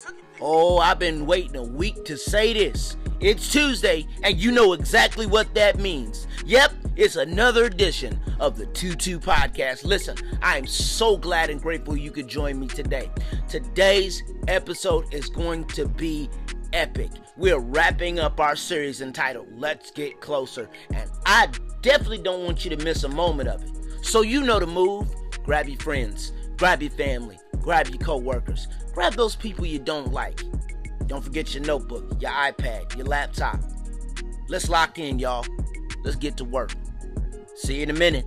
Oh, I've been waiting a week to say this. It's Tuesday, and you know exactly what that means. Yep, it's another edition of the 2-2 Podcast. Listen, I am so glad and grateful you could join me today. Today's episode is going to be epic. We're wrapping up our series entitled Let's Get Closer, and I definitely don't want you to miss a moment of it. So you know the move. Grab your friends, grab your family, grab your co-workers, grab those people you don't like. Don't forget your notebook, your iPad, your laptop. Let's lock in, y'all. Let's get to work. See you in a minute.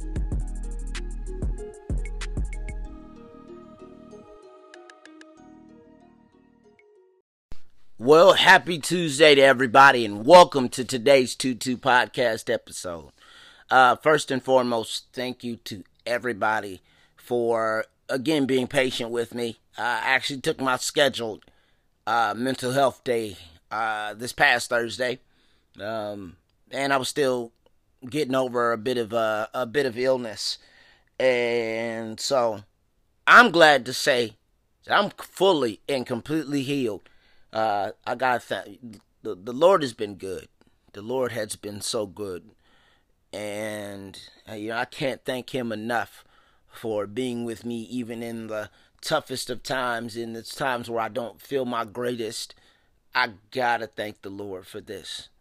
Well, happy Tuesday to everybody, and welcome to today's 2-2 Podcast episode. First and foremost, thank you to everybody for, again, being patient with me. I actually took my scheduled mental health day this past Thursday, and I was still getting over a bit of illness, and so I'm glad to say that I'm fully and completely healed. I gotta thank the Lord has been good. The Lord has been so good, and I can't thank Him enough for being with me even in the toughest of times, in the times where I don't feel my greatest. I gotta thank the Lord for this.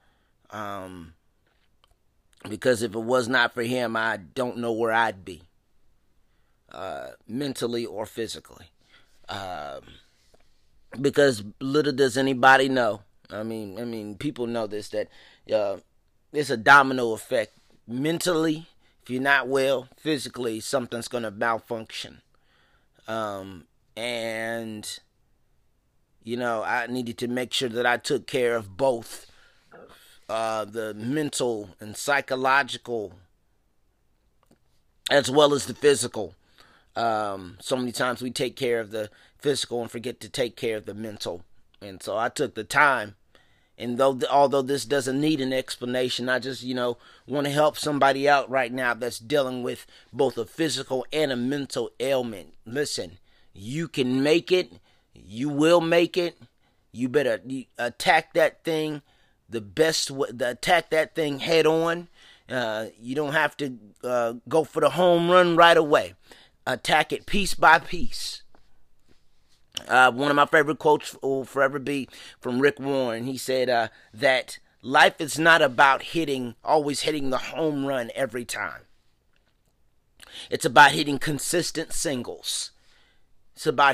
Because if it was not for Him, I don't know where I'd be, mentally or physically. Because little does anybody know. I mean, people know this, that it's a domino effect. Mentally, if you're not well, physically, something's going to malfunction. And, I needed to make sure that I took care of both the mental and psychological as well as the physical. So many times we take care of the physical and forget to take care of the mental. And so I took the time. And although this doesn't need an explanation, I just, want to help somebody out right now that's dealing with both a physical and a mental ailment. Listen, you can make it. You will make it. You better attack that thing attack that thing head on. You don't have to go for the home run right away. Attack it piece by piece. One of my favorite quotes will forever be from Rick Warren. He said that life is not about always hitting the home run every time. It's about hitting consistent singles. It's about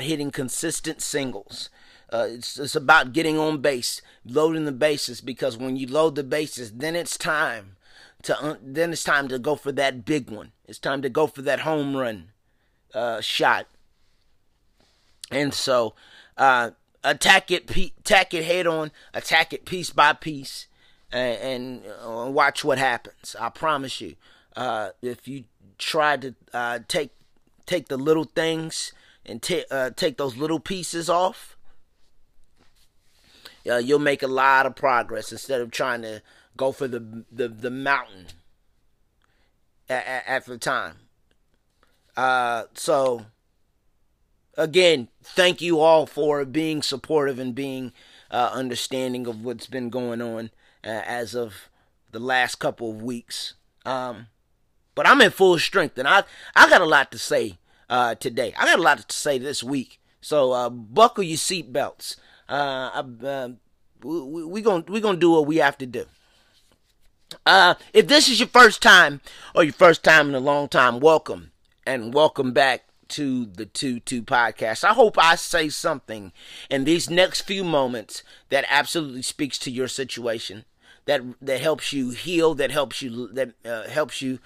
getting on base, loading the bases, because when you load the bases, then it's time to go for that big one. It's time to go for that home run shot. And so, attack it head on, attack it piece by piece, and watch what happens. I promise you, if you try to take the little things and take those little pieces off, you'll make a lot of progress instead of trying to go for the mountain at the time. So. Again, thank you all for being supportive and being understanding of what's been going on as of the last couple of weeks. But I'm in full strength, and I got a lot to say today. I got a lot to say this week. So buckle your seatbelts. We're gonna do what we have to do. If this is your first time or your first time in a long time, welcome, and welcome back to the 2-2 Podcast. I hope I say something in these next few moments that absolutely speaks to your situation, that helps you heal, that helps you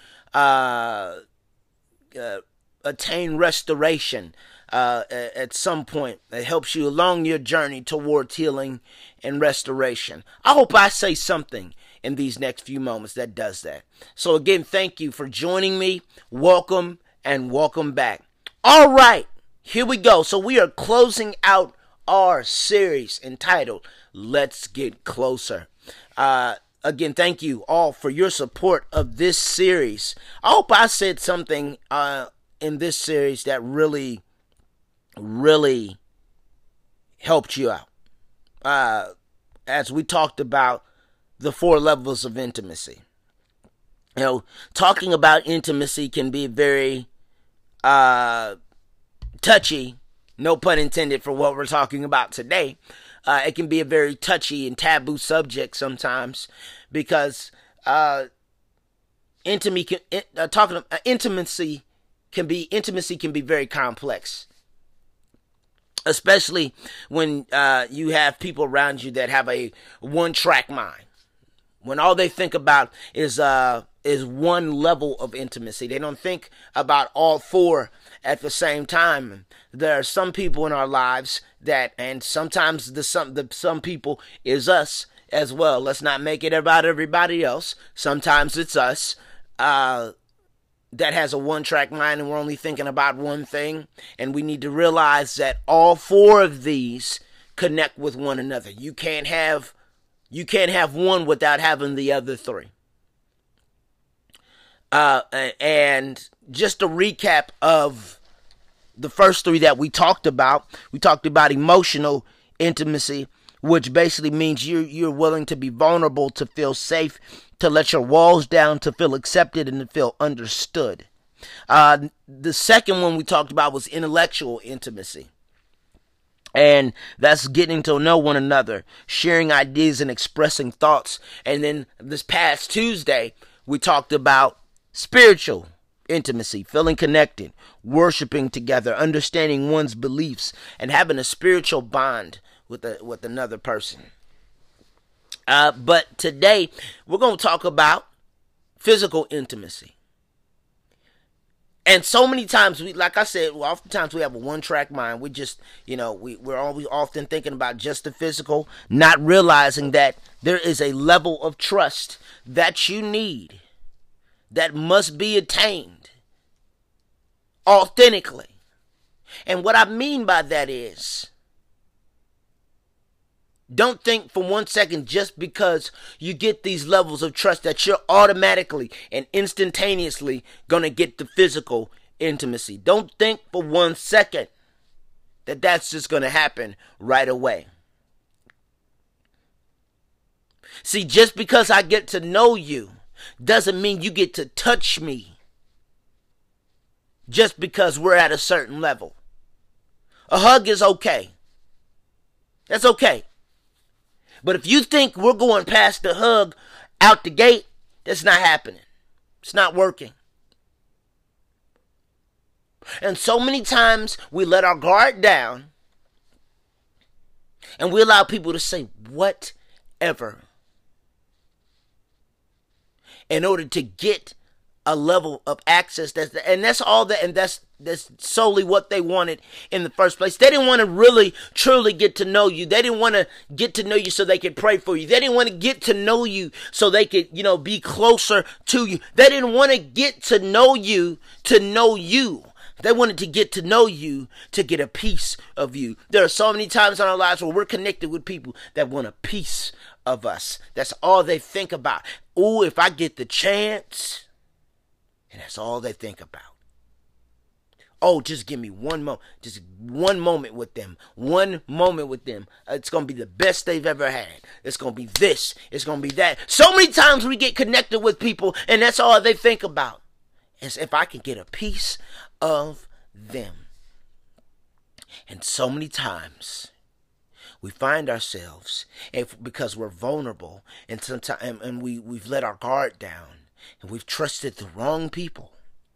attain restoration at some point, that helps you along your journey towards healing and restoration. I hope I say something in these next few moments that does that. So again, thank you for joining me. Welcome and welcome back. All right, here we go. So we are closing out our series entitled Let's Get Closer. Again, thank you all for your support of this series. I hope I said something in this series that really helped you out. as we talked about the 4 levels of intimacy. You know, talking about intimacy can be very touchy, no pun intended for what we're talking about today. It can be a very touchy and taboo subject sometimes because intimacy can be very complex, especially when you have people around you that have a one-track mind. When all they think about is one level of intimacy. They don't think about all 4 at the same time. There are some people in our lives that, and sometimes the some people is us as well. Let's not make it about everybody else. Sometimes it's us that has a one-track mind and we're only thinking about one thing. And we need to realize that all 4 of these connect with one another. You can't have one without having the other 3. And just a recap of the first 3 that we talked about emotional intimacy, which basically means you're willing to be vulnerable, to feel safe, to let your walls down, to feel accepted, and to feel understood. The second one we talked about was intellectual intimacy. And that's getting to know one another, sharing ideas and expressing thoughts. And then this past Tuesday, we talked about spiritual intimacy, feeling connected, worshiping together, understanding one's beliefs, and having a spiritual bond with another person. But today, we're going to talk about physical intimacy. And so many times, like I said, oftentimes we have a one-track mind. We just, we're always often thinking about just the physical, not realizing that there is a level of trust that you need that must be attained authentically. And what I mean by that is, don't think for 1 second just because you get these levels of trust that you're automatically and instantaneously going to get the physical intimacy. Don't think for 1 second that that's just going to happen right away. See, just because I get to know you doesn't mean you get to touch me just because we're at a certain level. A hug is okay. That's okay. But if you think we're going past the hug out the gate, that's not happening. It's not working. And so many times we let our guard down and we allow people to say whatever in order to get a level of access that's solely what they wanted in the first place. They didn't want to really truly get to know you. They didn't want to get to know you so they could pray for you. They didn't want to get to know you so they could, be closer to you. They didn't want to get to know you to know you. They wanted to get to know you to get a piece of you. There are so many times in our lives where we're connected with people that want a piece of us. That's all they think about. Ooh, if I get the chance. And that's all they think about. Oh, just give me one moment. Just one moment with them. One moment with them. It's going to be the best they've ever had. It's going to be this. It's going to be that. So many times we get connected with people and that's all they think about. Is if I can get a piece of them. And so many times we find ourselves, because we're vulnerable and sometimes and we've let our guard down. And we've trusted the wrong people.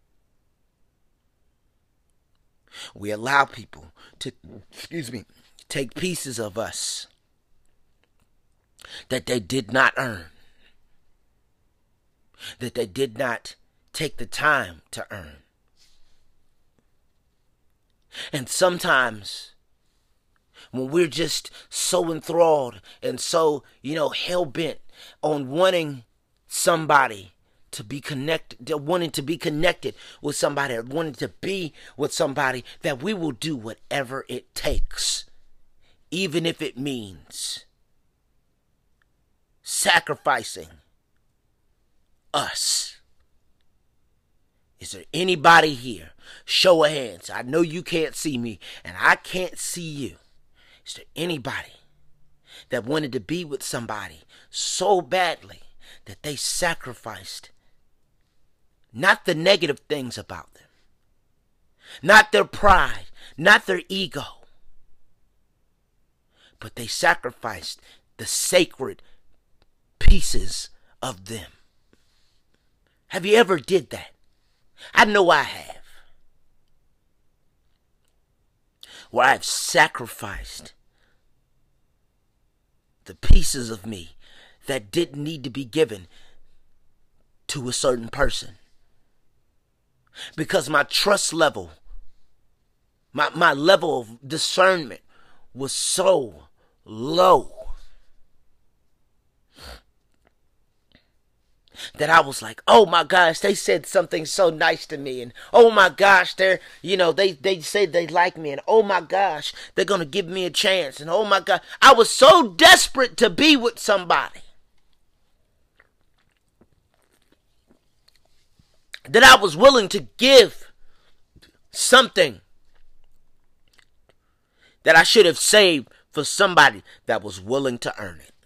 We allow people to, take pieces of us that they did not earn. That they did not take the time to earn. And sometimes when we're just so enthralled and so, hell-bent on wanting somebody to be connected, wanting to be connected with somebody, wanting to be with somebody, that we will do whatever it takes, even if it means sacrificing us. Is there anybody here? Show of hands. I know you can't see me, and I can't see you. Is there anybody that wanted to be with somebody so badly that they sacrificed not the negative things about them, not their pride, not their ego, but they sacrificed the sacred pieces of them. Have you ever did that? I know I have. Where I've sacrificed the pieces of me that didn't need to be given to a certain person. Because my trust level, my level of discernment was so low that I was like, oh my gosh, they said something so nice to me, and oh my gosh, they said they like me, and oh my gosh, they're gonna give me a chance, and oh my God, I was so desperate to be with somebody that I was willing to give something that I should have saved for somebody that was willing to earn it.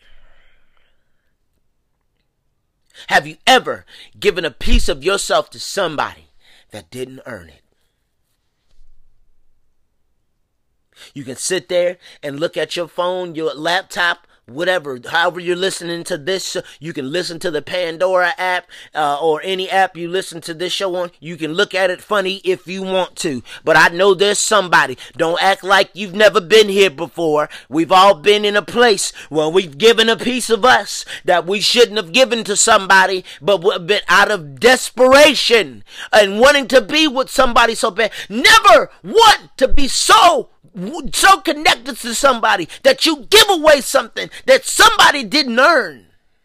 Have you ever given a piece of yourself to somebody that didn't earn it? You can sit there and look at your phone, your laptop, whatever, however you're listening to this. You can listen to the Pandora app or any app you listen to this show on. You can look at it funny if you want to. But I know there's somebody. Don't act like you've never been here before. We've all been in a place where we've given a piece of us that we shouldn't have given to somebody, but we've been out of desperation and wanting to be with somebody so bad. Never want to be so connected to somebody that you give away something that somebody didn't earn.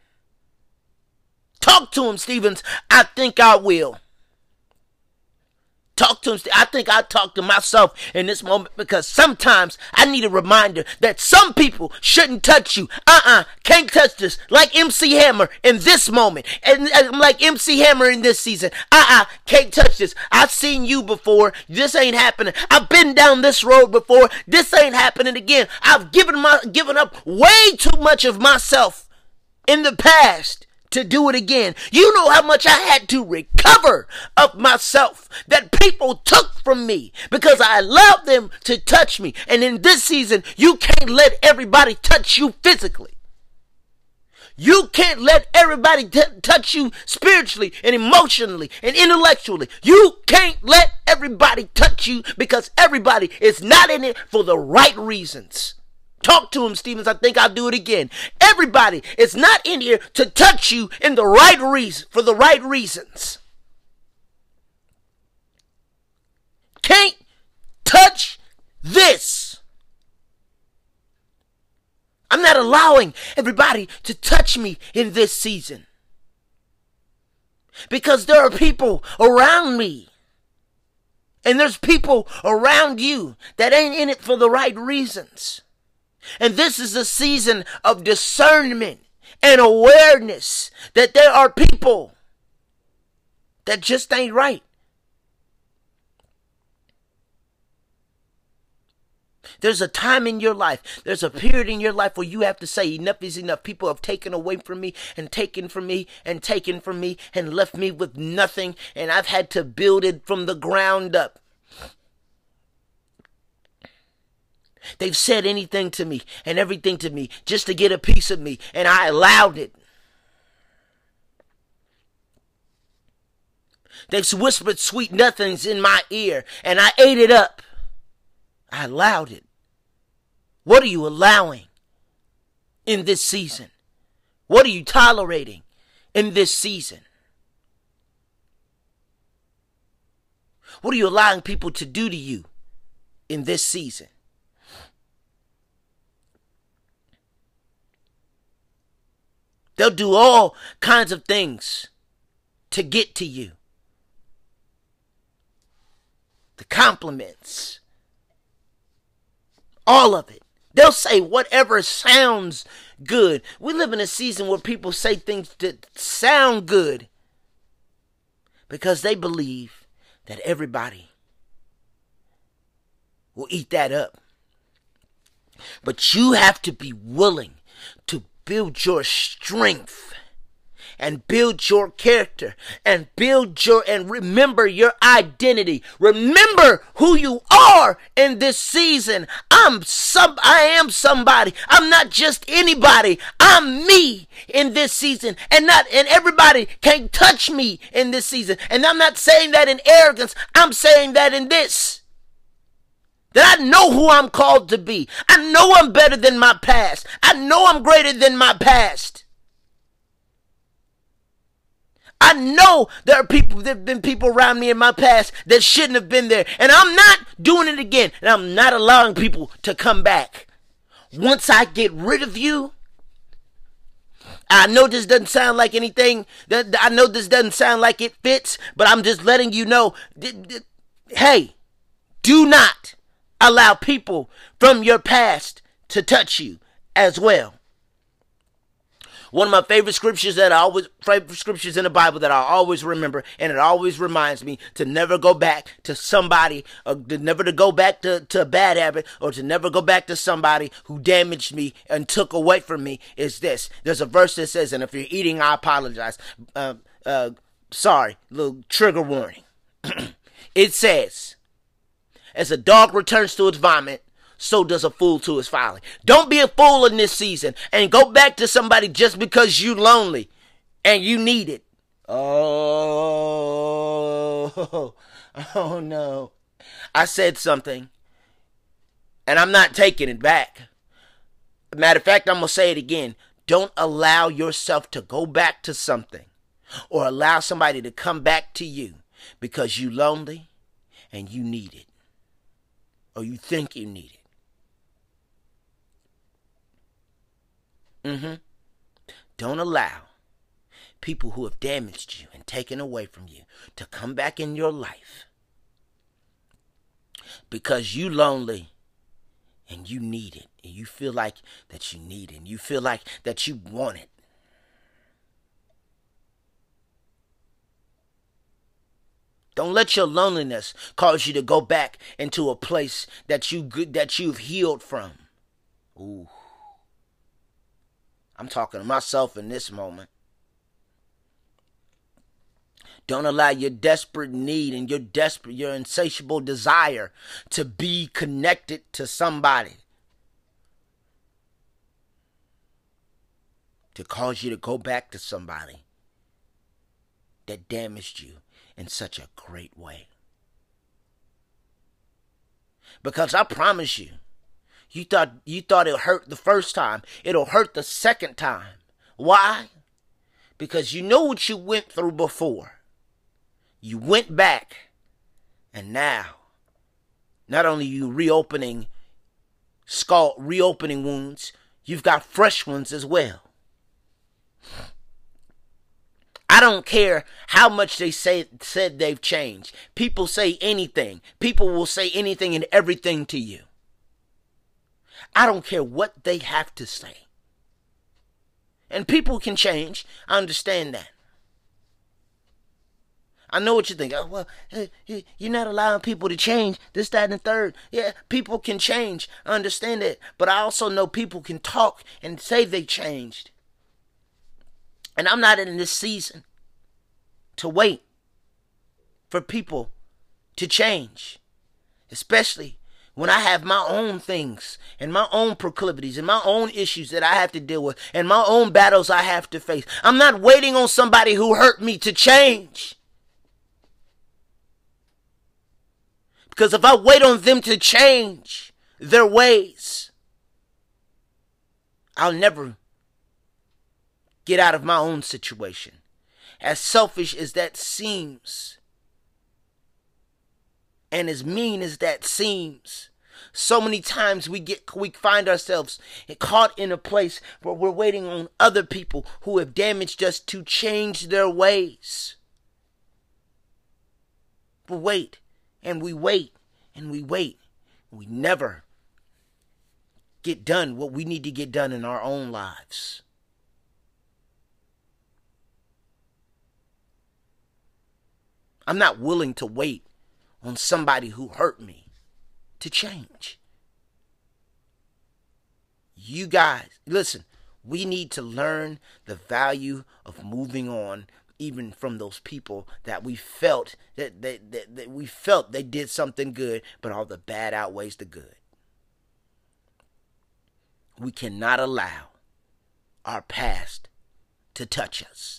Talk to him, Stevens. I think I will. Talk to him. I think I talk to myself in this moment because sometimes I need a reminder that some people shouldn't touch you. Can't touch this. Like MC Hammer in this moment. And like MC Hammer in this season. Can't touch this. I've seen you before. This ain't happening. I've been down this road before. This ain't happening again. I've given up way too much of myself in the past to do it again. You know how much I had to recover of myself that people took from me because I allowed them to touch me. And in this season, you can't let everybody touch you physically. You can't let everybody touch you spiritually and emotionally and intellectually. You can't let everybody touch you because everybody is not in it for the right reasons. Talk to him, Stevens. I think I'll do it again. Everybody is not in here to touch you in the right reason, for the right reasons. Can't touch this. I'm not allowing everybody to touch me in this season. Because there are people around me. And there's people around you that ain't in it for the right reasons. And this is a season of discernment and awareness that there are people that just ain't right. There's a time in your life, there's a period in your life where you have to say enough is enough. People have taken away from me and taken from me and taken from me and left me with nothing. And I've had to build it from the ground up. They've said anything to me and everything to me just to get a piece of me, and I allowed it. They've whispered sweet nothings in my ear, and I ate it up. I allowed it. What are you allowing in this season? What are you tolerating in this season? What are you allowing people to do to you in this season? They'll do all kinds of things to get to you. The compliments. All of it. They'll say whatever sounds good. We live in a season where people say things that sound good because they believe that everybody will eat that up. But you have to be willing to build your strength and build your character and and remember your identity. Remember who you are in this season. I am somebody. I'm not just anybody. I'm me in this season, and everybody can't touch me in this season. And I'm not saying that in arrogance. I'm saying that in this. That I know who I'm called to be. I know I'm better than my past. I know I'm greater than my past. I know there have been people around me in my past that shouldn't have been there. And I'm not doing it again. And I'm not allowing people to come back. Once I get rid of you, I know this doesn't sound like anything. I know this doesn't sound like it fits. But I'm just letting you know. Hey, do not allow people from your past to touch you as well. One of my favorite scriptures in the Bible that I always remember, and it always reminds me to never go back to somebody, or never to go back to a bad habit, or to never go back to somebody who damaged me and took away from me, is this. There's a verse that says, and if you're eating, I apologize. Sorry, little trigger warning. It says, as a dog returns to its vomit, so does a fool to his folly. Don't be a fool in this season and go back to somebody just because you lonely and you need it. Oh no. I said something and I'm not taking it back. Matter of fact, I'm going to say it again. Don't allow yourself to go back to something or allow somebody to come back to you because you lonely and you need it. Or you think you need it. Don't allow people who have damaged you and taken away from you to come back in your life because you lonely and you need it. And you feel like that you need it. And you feel like that you want it. Don't let your loneliness cause you to go back into a place that you've healed from. Ooh. I'm talking to myself in this moment. Don't allow your desperate need and your insatiable desire to be connected to somebody to cause you to go back to somebody that damaged you in such a great way. Because I promise you, you thought it hurt the first time. It'll hurt the second time. Why? Because you know what you went through before. You went back. And now, not only you reopening wounds, you've got fresh ones as well. I don't care how much they said they've changed. People say anything. People will say anything and everything to you. I don't care what they have to say. And people can change. I understand that. I know what you think. Oh, well, you're not allowing people to change. This, that, and the third. Yeah, people can change. I understand that. But I also know people can talk and say they changed. And I'm not in this season to wait for people to change. Especially when I have my own things and my own proclivities and my own issues that I have to deal with and my own battles I have to face. I'm not waiting on somebody who hurt me to change. Because if I wait on them to change their ways, I'll never get out of my own situation. As selfish as that seems, and as mean as that seems, so many times we find ourselves caught in a place where we're waiting on other people who have damaged us to change their ways. We wait, and we wait, and we wait. We never get done what we need to get done in our own lives. I'm not willing to wait on somebody who hurt me to change. You guys, listen, we need to learn the value of moving on, even from those people that we felt that we felt they did something good, but all the bad outweighs the good. We cannot allow our past to touch us.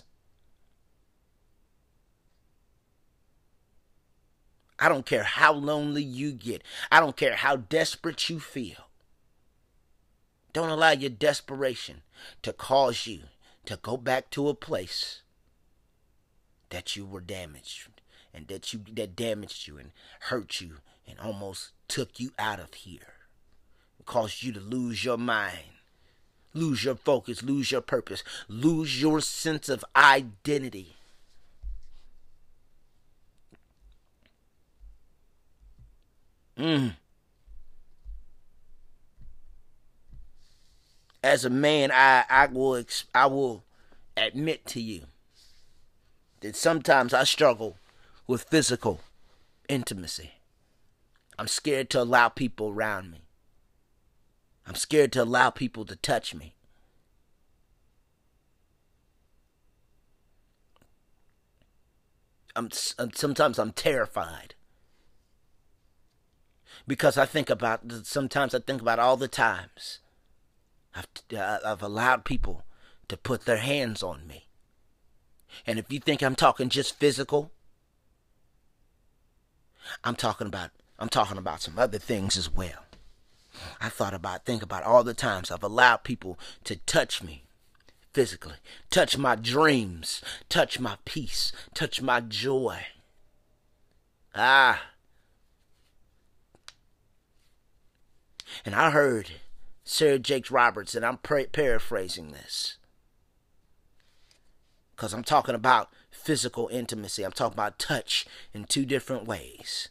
I don't care how lonely you get. I don't care how desperate you feel. Don't allow your desperation to cause you to go back to a place that you were damaged and that damaged you and hurt you and almost took you out of here. It caused you to lose your mind, lose your focus, lose your purpose, lose your sense of identity. As a man, I will admit to you that sometimes I struggle with physical intimacy. I'm scared to allow people around me. I'm scared to allow people to touch me. Sometimes I'm terrified. Because sometimes I think about all the times I've allowed people to put their hands on me. And if you think I'm talking just physical, I'm talking about some other things as well. Think about all the times I've allowed people to touch me physically, touch my dreams, touch my peace, touch my joy. And I heard Sarah Jakes Roberts, and I'm paraphrasing this, because I'm talking about physical intimacy. I'm talking about touch in two different ways.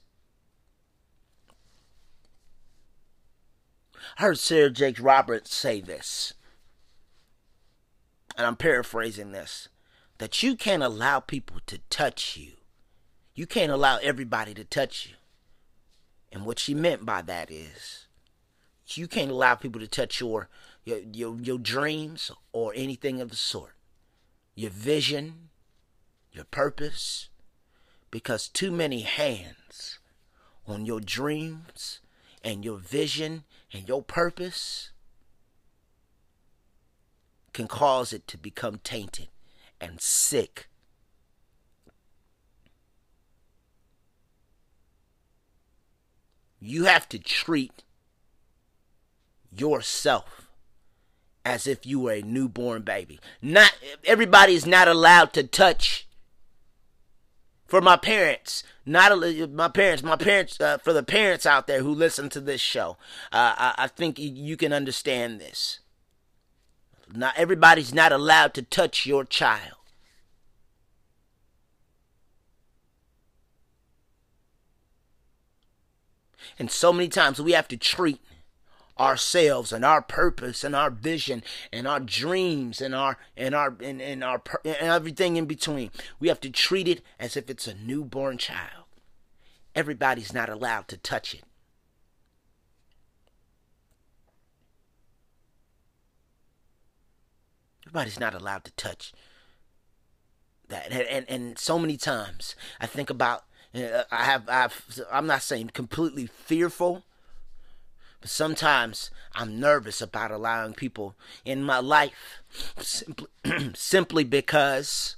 I heard Sarah Jakes Roberts say this, and I'm paraphrasing this, that you can't allow people to touch you. You can't allow everybody to touch you. And what she meant by that is, you can't allow people to touch your dreams or anything of the sort. Your vision, your purpose. Because too many hands on your dreams and your vision and your purpose can cause it to become tainted and sick. You have to treat yourself as if you were a newborn baby. Not everybody is not allowed to touch. For my parents, for the parents out there who listen to this show, I think you can understand this. Not everybody's not allowed to touch your child. And so many times we have to treat ourselves and our purpose and our vision and our dreams and everything in between. We have to treat it as if it's a newborn child. Everybody's not allowed to touch it. Everybody's not allowed to touch that. And so many times I think about, I'm not saying completely fearful, but sometimes I'm nervous about allowing people in my life simply because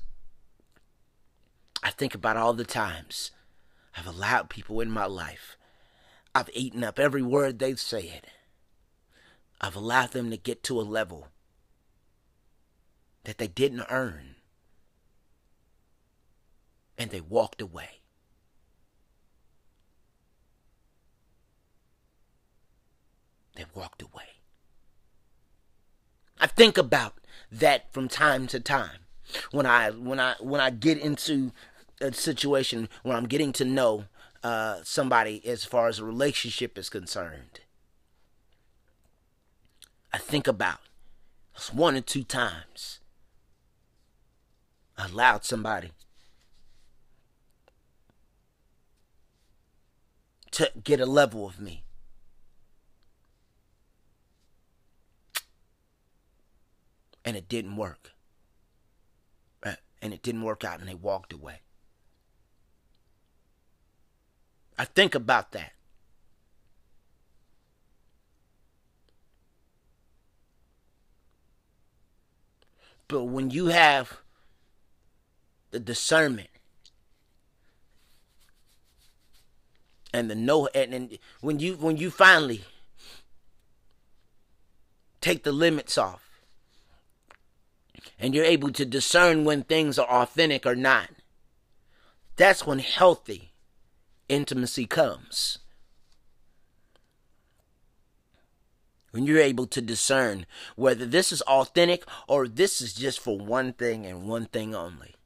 I think about all the times I've allowed people in my life. I've eaten up every word they've said. I've allowed them to get to a level that they didn't earn. And they walked away. They walked away. I think about that from time to time when I get into a situation where I'm getting to know somebody as far as a relationship is concerned. I think about one or two times I allowed somebody to get a level of me. And it didn't work. And it didn't work out, and they walked away. I think about that. But when you have the discernment and the know, and when you finally take the limits off, and you're able to discern when things are authentic or not, that's when healthy intimacy comes. When you're able to discern whether this is authentic or this is just for one thing and one thing only.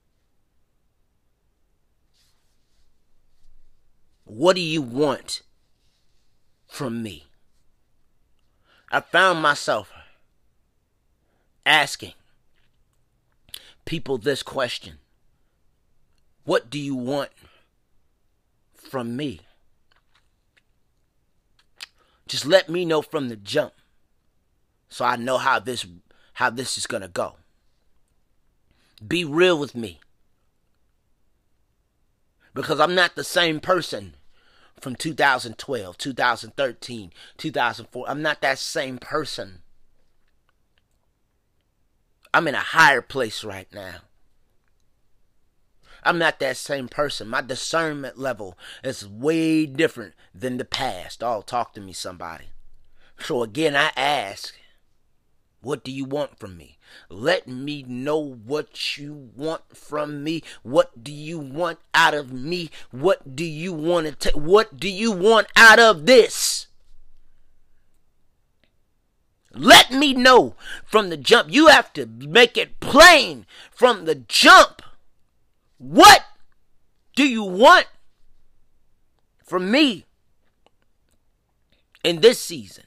What do you want from me? I found myself asking people this question: what do you want from me? Just let me know from the jump, so I know how this is gonna go. Be real with me, because I'm not the same person from 2012, 2013, 2004. I'm not that same person. I'm in a higher place right now. I'm not that same person. My discernment level is way different than the past. Oh, talk to me, somebody. So again, I ask, what do you want from me? Let me know what you want from me. What do you want out of me? What do you want to take? What do you want out of this? Let me know from the jump. You have to make it plain from the jump. What do you want from me in this season?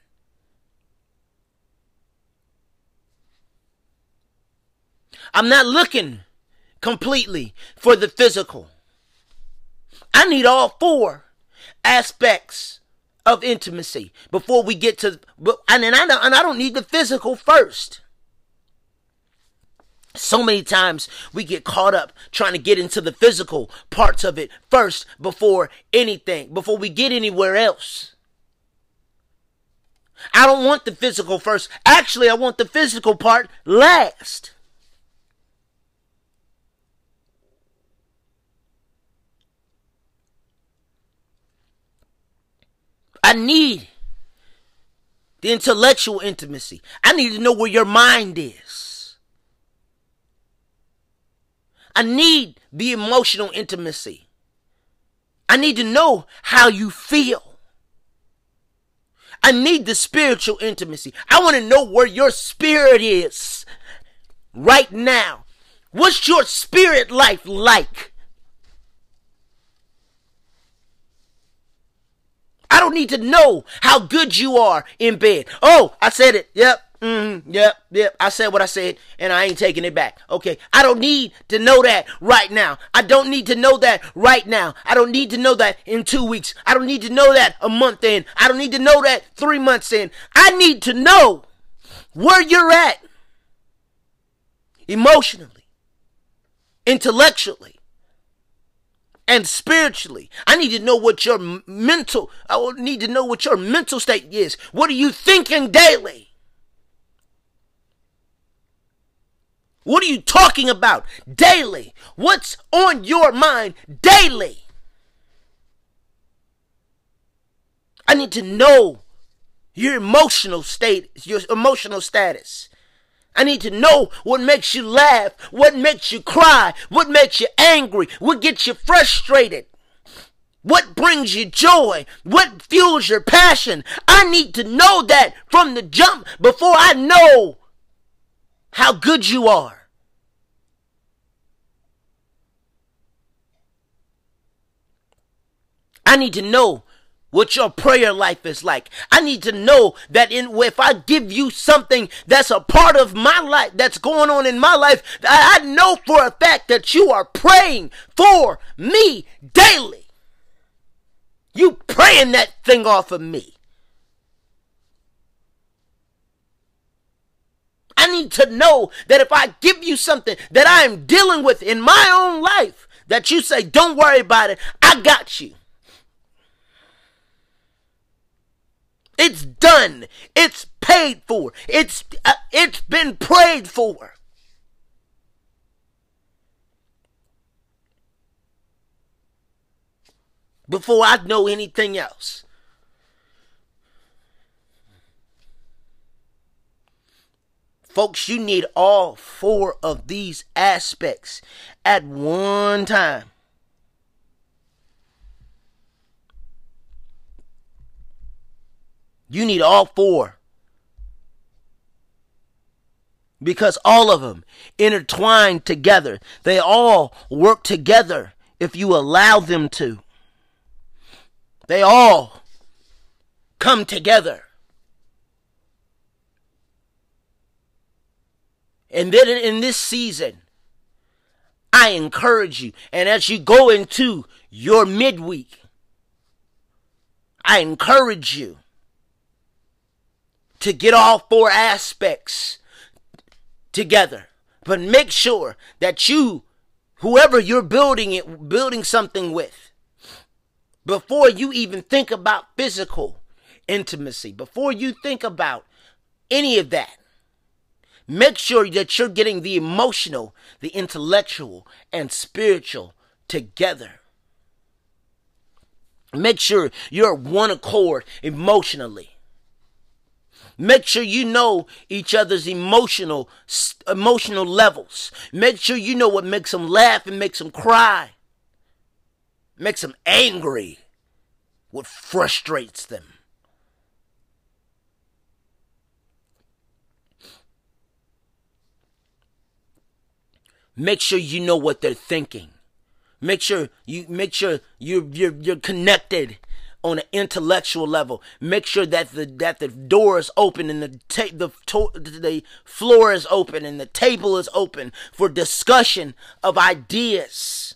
I'm not looking completely for the physical. I need all four aspects of intimacy before we get to, and I don't need the physical first. So many times we get caught up trying to get into the physical parts of it first before anything, before we get anywhere else. I don't want the physical first. Actually, I want the physical part last. I need the intellectual intimacy. I need to know where your mind is. I need the emotional intimacy. I need to know how you feel. I need the spiritual intimacy. I want to know where your spirit is right now. What's your spirit life like? I don't need to know how good you are in bed. Oh, I said it. Yep. Yep. I said what I said, and I ain't taking it back. Okay. I don't need to know that right now. I don't need to know that right now. I don't need to know that in 2 weeks. I don't need to know that a month in. I don't need to know that 3 months in. I need to know where you're at emotionally, intellectually, and spiritually. I need to know what your mental state is. What are you thinking daily? What are you talking about daily? What's on your mind daily? I need to know your emotional state, your emotional status. I need to know what makes you laugh, what makes you cry, what makes you angry, what gets you frustrated, what brings you joy, what fuels your passion. I need to know that from the jump before I know how good you are. I need to know what your prayer life is like. I need to know that if I give you something that's a part of my life, that's going on in my life, I know for a fact that you are praying for me daily. You praying that thing off of me. I need to know that if I give you something that I am dealing with in my own life, that you say, don't worry about it, I got you. It's done. It's paid for. It's been prayed for. Before I know anything else. Folks, you need all 4 of these aspects at one time. You need all 4. Because all of them intertwine together. They all work together if you allow them to. They all come together. And then in this season, I encourage you, and as you go into your midweek, I encourage you to get all 4 aspects together. But make sure that you, whoever you're building something with, before you even think about physical intimacy, before you think about any of that, make sure that you're getting the emotional, the intellectual, and spiritual together. Make sure you're one accord emotionally. Make sure you know each other's emotional levels. Make sure you know what makes them laugh and makes them cry. Makes them angry. What frustrates them. Make sure you know what they're thinking. Make sure you're connected on an intellectual level. Make sure that the door is open and the floor is open and the table is open for discussion of ideas.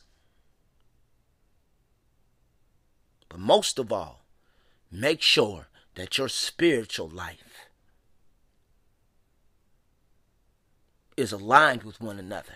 But most of all, make sure that your spiritual life is aligned with one another.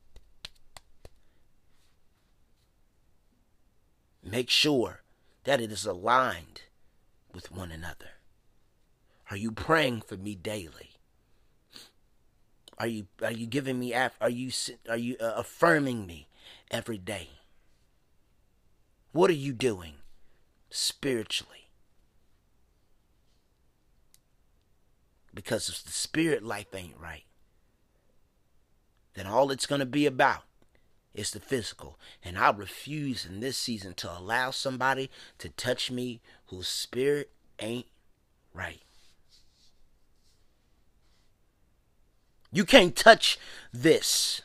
Make sure that it is aligned with one another. Are you praying for me daily? Are you giving me? Are you affirming me every day? What are you doing spiritually? Because if the spirit life ain't right, then all it's going to be about is the physical. And I refuse in this season to allow somebody to touch me whose spirit ain't right. You can't touch this.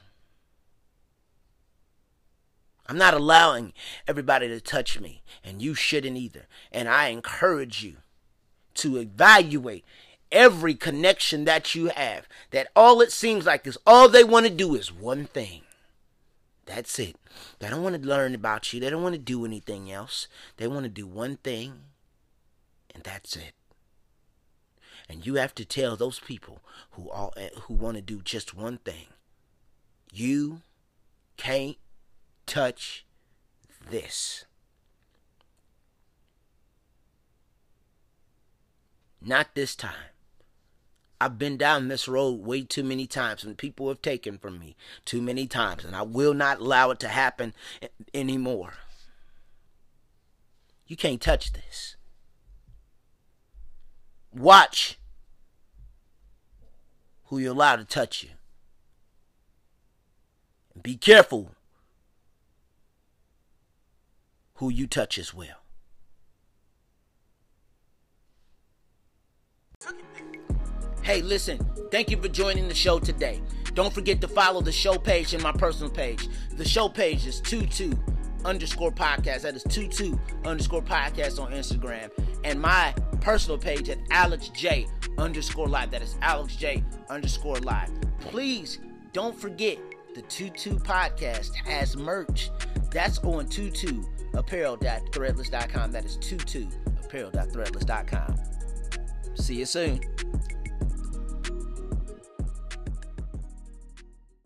I'm not allowing everybody to touch me, and you shouldn't either. And I encourage you to evaluate every connection that you have, that all it seems like is all they want to do is one thing. That's it. They don't want to learn about you. They don't want to do anything else. They want to do one thing, and that's it. And you have to tell those people who want to do just one thing, you can't touch this. Not this time. I've been down this road way too many times, and people have taken from me too many times, and I will not allow it to happen anymore. You can't touch this. Watch who you allow to touch you. And be careful who you touch as well. Hey, listen, thank you for joining the show today. Don't forget to follow the show page and my personal page. The show page is 22_podcast. That is 22_podcast on Instagram. And my personal page at AlexJ_live. That is AlexJ_live. Please don't forget the 22 podcast has merch. That's on 22apparel.threadless.com. That is 22apparel.threadless.com. See you soon.